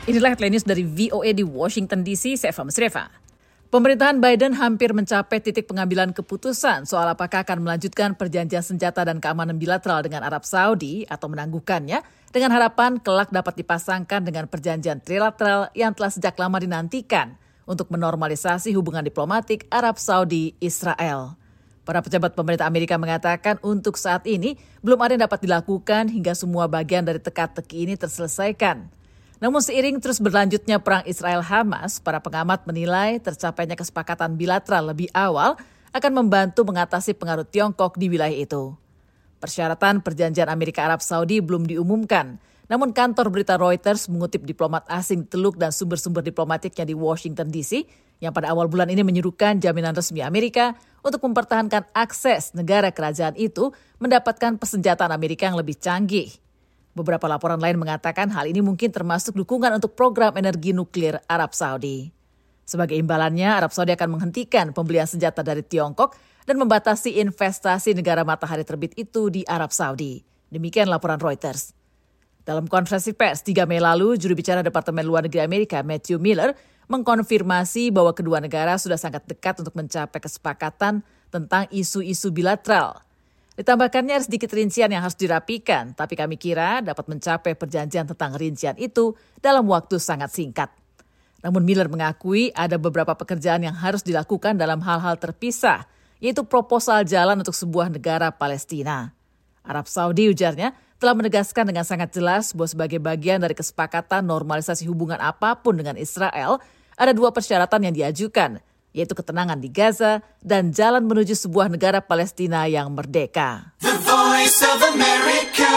Inilah headline news dari VOA di Washington DC, saya Eva Musreva. Pemerintahan Biden hampir mencapai titik pengambilan keputusan soal apakah akan melanjutkan perjanjian senjata dan keamanan bilateral dengan Arab Saudi atau menangguhkannya dengan harapan kelak dapat dipasangkan dengan perjanjian trilateral yang telah sejak lama dinantikan untuk menormalisasi hubungan diplomatik Arab Saudi-Israel. Para pejabat pemerintah Amerika mengatakan untuk saat ini belum ada yang dapat dilakukan hingga semua bagian dari teka-teki ini terselesaikan. Namun seiring terus berlanjutnya perang Israel-Hamas, para pengamat menilai tercapainya kesepakatan bilateral lebih awal akan membantu mengatasi pengaruh Tiongkok di wilayah itu. Persyaratan perjanjian Amerika-Arab Saudi belum diumumkan, namun kantor berita Reuters mengutip diplomat asing Teluk dan sumber-sumber diplomatiknya di Washington DC yang pada awal bulan ini menyuruhkan jaminan resmi Amerika untuk mempertahankan akses negara kerajaan itu mendapatkan persenjataan Amerika yang lebih canggih. Beberapa laporan lain mengatakan hal ini mungkin termasuk dukungan untuk program energi nuklir Arab Saudi. Sebagai imbalannya, Arab Saudi akan menghentikan pembelian senjata dari Tiongkok dan membatasi investasi negara matahari terbit itu di Arab Saudi. Demikian laporan Reuters. Dalam konferensi pers 3 Mei lalu, juru bicara Departemen Luar Negeri Amerika Matthew Miller mengkonfirmasi bahwa kedua negara sudah sangat dekat untuk mencapai kesepakatan tentang isu-isu bilateral. Ditambahkannya sedikit rincian yang harus dirapikan, tapi kami kira dapat mencapai perjanjian tentang rincian itu dalam waktu sangat singkat. Namun Miller mengakui ada beberapa pekerjaan yang harus dilakukan dalam hal-hal terpisah, yaitu proposal jalan untuk sebuah negara Palestina. Arab Saudi, ujarnya, telah menegaskan dengan sangat jelas bahwa sebagai bagian dari kesepakatan normalisasi hubungan apapun dengan Israel, ada 2 persyaratan yang diajukan, yaitu ketenangan di Gaza dan jalan menuju sebuah negara Palestina yang merdeka. The Voice of America,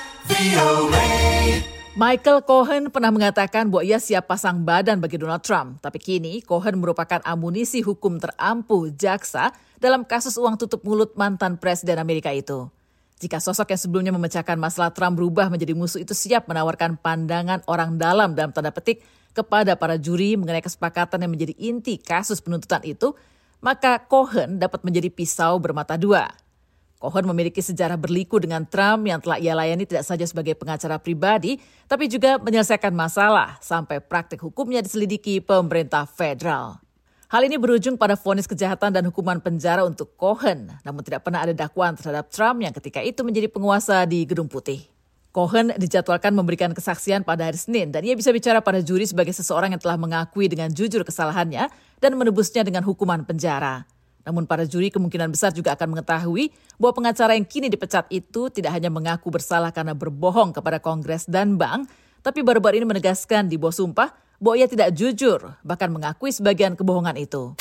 VOA. Michael Cohen pernah mengatakan bahwa ia siap pasang badan bagi Donald Trump, tapi kini Cohen merupakan amunisi hukum terampuh jaksa dalam kasus uang tutup mulut mantan Presiden Amerika itu. Jika sosok yang sebelumnya memecahkan masalah Trump berubah menjadi musuh itu siap menawarkan pandangan orang dalam tanda petik kepada para juri mengenai kesepakatan yang menjadi inti kasus penuntutan itu, maka Cohen dapat menjadi pisau bermata dua. Cohen memiliki sejarah berliku dengan Trump yang telah ia layani tidak saja sebagai pengacara pribadi, tapi juga menyelesaikan masalah sampai praktik hukumnya diselidiki pemerintah federal. Hal ini berujung pada vonis kejahatan dan hukuman penjara untuk Cohen, namun tidak pernah ada dakwaan terhadap Trump yang ketika itu menjadi penguasa di Gedung Putih. Cohen dijadwalkan memberikan kesaksian pada hari Senin dan ia bisa bicara pada juri sebagai seseorang yang telah mengakui dengan jujur kesalahannya dan menebusnya dengan hukuman penjara. Namun para juri kemungkinan besar juga akan mengetahui bahwa pengacara yang kini dipecat itu tidak hanya mengaku bersalah karena berbohong kepada Kongres dan bank, tapi baru-baru ini menegaskan di bawah sumpah bahwa ia tidak jujur, bahkan mengakui sebagian kebohongan itu.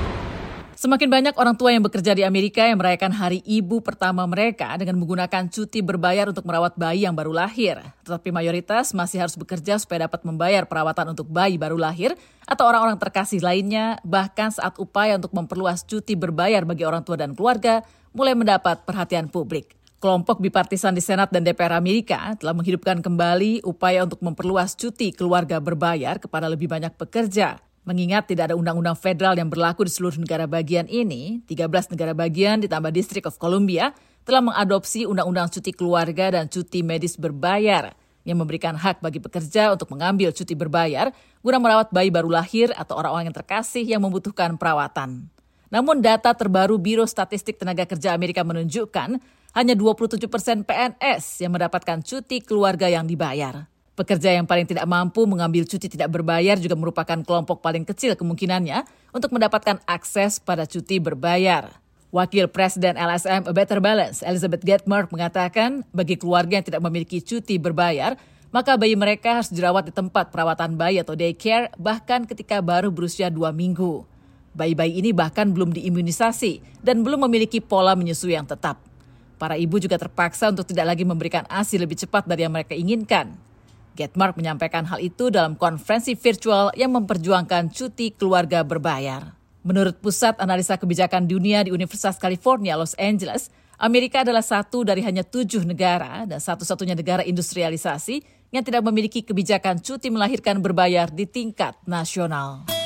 Semakin banyak orang tua yang bekerja di Amerika yang merayakan hari ibu pertama mereka dengan menggunakan cuti berbayar untuk merawat bayi yang baru lahir. Tetapi mayoritas masih harus bekerja supaya dapat membayar perawatan untuk bayi baru lahir atau orang-orang terkasih lainnya, bahkan saat upaya untuk memperluas cuti berbayar bagi orang tua dan keluarga mulai mendapat perhatian publik. Kelompok bipartisan di Senat dan DPR Amerika telah menghidupkan kembali upaya untuk memperluas cuti keluarga berbayar kepada lebih banyak pekerja. Mengingat tidak ada undang-undang federal yang berlaku di seluruh negara bagian ini, 13 negara bagian ditambah District of Columbia telah mengadopsi undang-undang cuti keluarga dan cuti medis berbayar yang memberikan hak bagi pekerja untuk mengambil cuti berbayar guna merawat bayi baru lahir atau orang-orang yang terkasih yang membutuhkan perawatan. Namun data terbaru Biro Statistik Tenaga Kerja Amerika menunjukkan hanya 27% PNS yang mendapatkan cuti keluarga yang dibayar. Pekerja yang paling tidak mampu mengambil cuti tidak berbayar juga merupakan kelompok paling kecil kemungkinannya untuk mendapatkan akses pada cuti berbayar. Wakil Presiden LSM A Better Balance, Elizabeth Getmark, mengatakan bagi keluarga yang tidak memiliki cuti berbayar, maka bayi mereka harus dirawat di tempat perawatan bayi atau daycare bahkan ketika baru berusia 2 minggu. Bayi-bayi ini bahkan belum diimunisasi dan belum memiliki pola menyusui yang tetap. Para ibu juga terpaksa untuk tidak lagi memberikan ASI lebih cepat dari yang mereka inginkan. Getmark menyampaikan hal itu dalam konferensi virtual yang memperjuangkan cuti keluarga berbayar. Menurut Pusat Analisa Kebijakan Dunia di Universitas California, Los Angeles, Amerika adalah satu dari hanya 7 negara dan satu-satunya negara industrialisasi yang tidak memiliki kebijakan cuti melahirkan berbayar di tingkat nasional.